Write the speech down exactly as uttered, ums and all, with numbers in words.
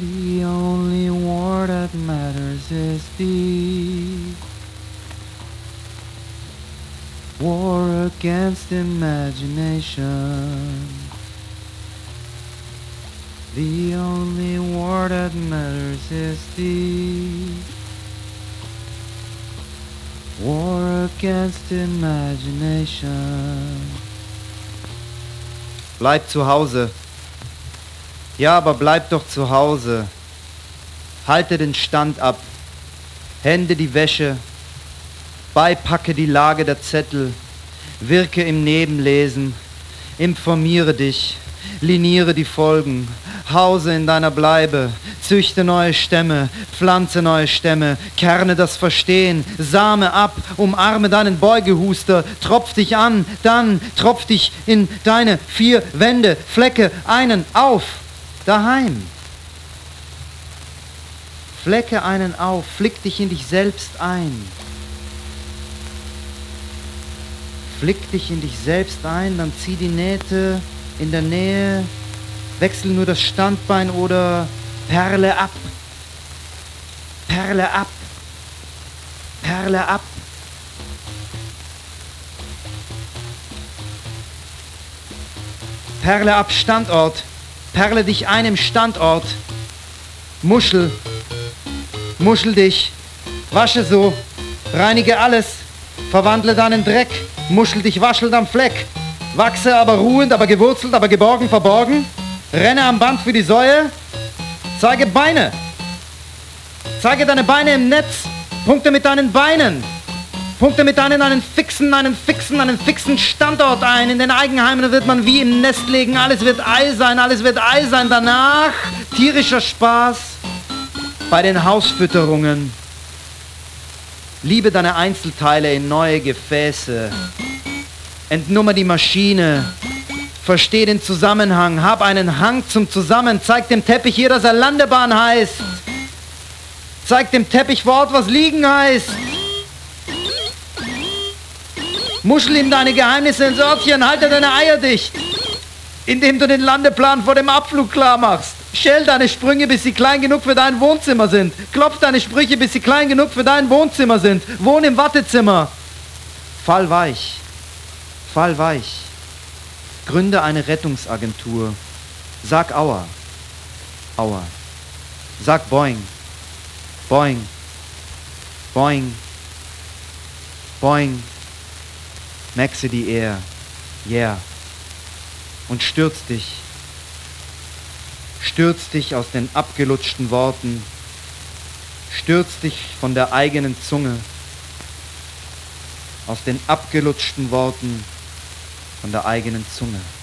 The only war that matters is the war against imagination. The only war that matters is the war against imagination. Bleib zu Hause. Ja, aber bleib doch zu Hause. Halte den Stand ab. Hände die Wäsche. Beipacke die Lage der Zettel. Wirke im Nebenlesen. Informiere dich. Liniere die Folgen. Hause in deiner Bleibe. Züchte neue Stämme. Pflanze neue Stämme. Kerne das Verstehen. Same ab. Umarme deinen Beugehuster. Tropf dich an. Dann tropf dich in deine vier Wände. Flecke einen auf. Daheim. Flecke einen auf. Flick dich in dich selbst ein. Flick dich in dich selbst ein. Dann zieh die Nähte in der Nähe. Wechsel nur das Standbein oder Perle ab. Perle ab. Perle ab. Perle ab Standort. Perle dich ein im Standort. Muschel. Muschel dich. Wasche so. Reinige alles. Verwandle deinen Dreck. Muschel dich waschelnd am Fleck. Wachse aber ruhend, aber gewurzelt, aber geborgen, verborgen. Renne am Band für die Säue. Zeige Beine. Zeige deine Beine im Netz. Punkte mit deinen Beinen. Punkte mit deinen einen fixen, einen fixen, einen fixen Standort ein. In den Eigenheimen wird man wie im Nest legen. Alles wird Ei sein, alles wird Ei sein. Danach tierischer Spaß bei den Hausfütterungen. Liebe deine Einzelteile in neue Gefäße. Entnummer die Maschine. Versteh den Zusammenhang. Hab einen Hang zum Zusammen. Zeig dem Teppich hier, dass er Landebahn heißt. Zeig dem Teppich vor Ort, was liegen heißt. Muschel ihm deine Geheimnisse ins Örtchen. Halte deine Eier dicht. Indem du den Landeplan vor dem Abflug klar machst. Schell deine Sprünge, bis sie klein genug für dein Wohnzimmer sind. Klopf deine Sprüche, bis sie klein genug für dein Wohnzimmer sind. Wohn im Wartezimmer. Fall weich. Fall weich. Gründe eine Rettungsagentur. Sag Aua. Aua. Sag Boing. Boing. Boing. Boing. Maxe die Air. Yeah. Und stürz dich. Stürz dich aus den abgelutschten Worten. Stürz dich von der eigenen Zunge. Aus den abgelutschten Worten von der eigenen Zunge.